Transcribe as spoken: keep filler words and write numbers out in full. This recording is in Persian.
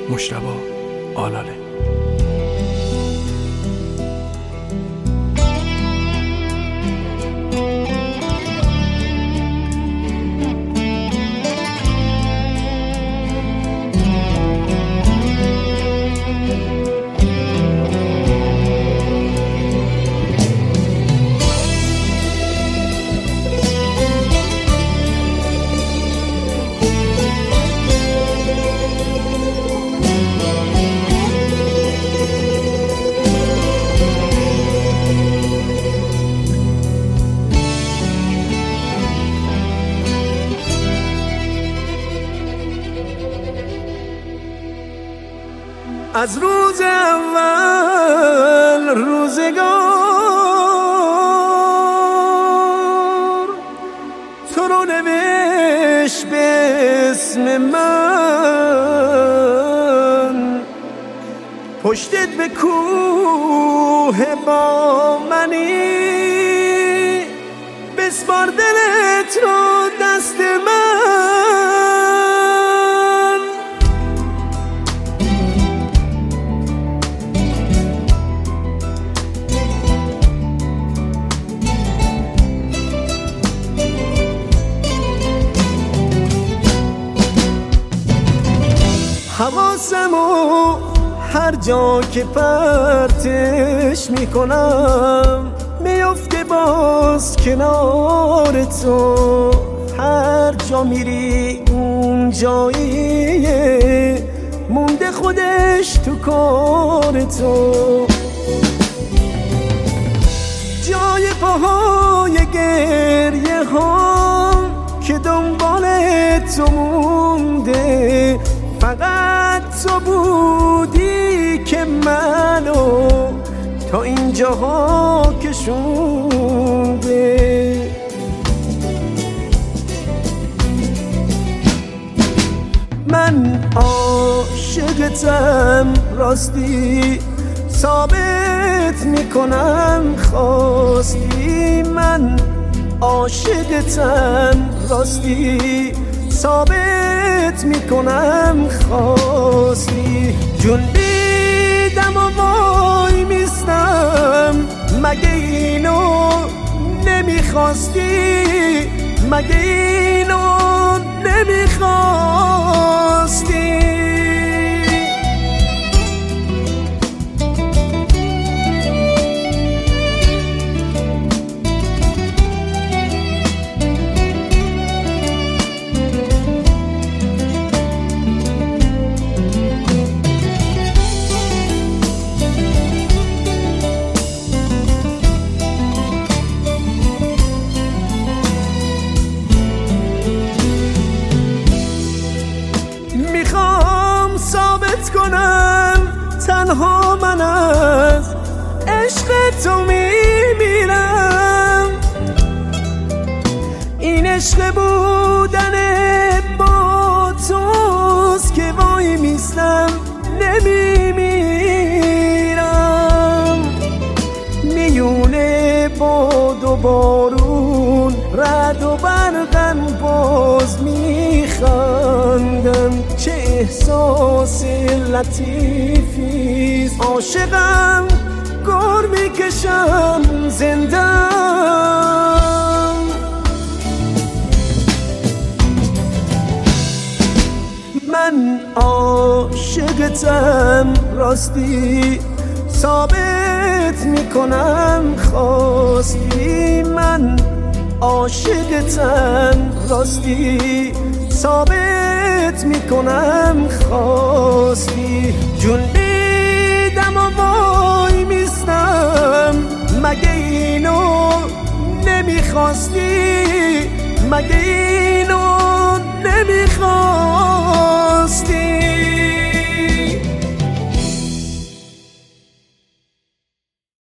مجتبی آلاله. از روز اول روزگار تو رو نوشت به اسم من، پشتت به کوه با منی، بسپار دلت رو دست من. حواسمو هر جا که پرتش میکنم میفته باز کنار تو، هر جا میری اون جاییه مونده خودش تو کار تو. جای پاهای گریه ها که دنبال تو مونده، فقط تو بودی که منو تا اینجاها کشونده. من عاشقتم راستی، ثابت میکنم خواستی. من عاشقتم راستی، ثابت میکنم خواستی. جون بیدم و وای میستم، مگه اینو نمیخواستی؟ مگه اینو نمیخواستی؟ کنم تنها من از عشق تو میمیرم. این عشق بودن با توست که وای میستم نمیمیرم. میونه باد و بارون رد و برقم باز میخندم. چه احساس لطیفیست، عاشقم گر میکشم زندم. من عاشقتم راستی، ثابت میکنم خواستی. من عاشقتم راستی، ثابت میکنم خواستی. جون بیدم و وای میستم، مگه اینو نمیخواستی؟ مگه اینو نمیخواستی؟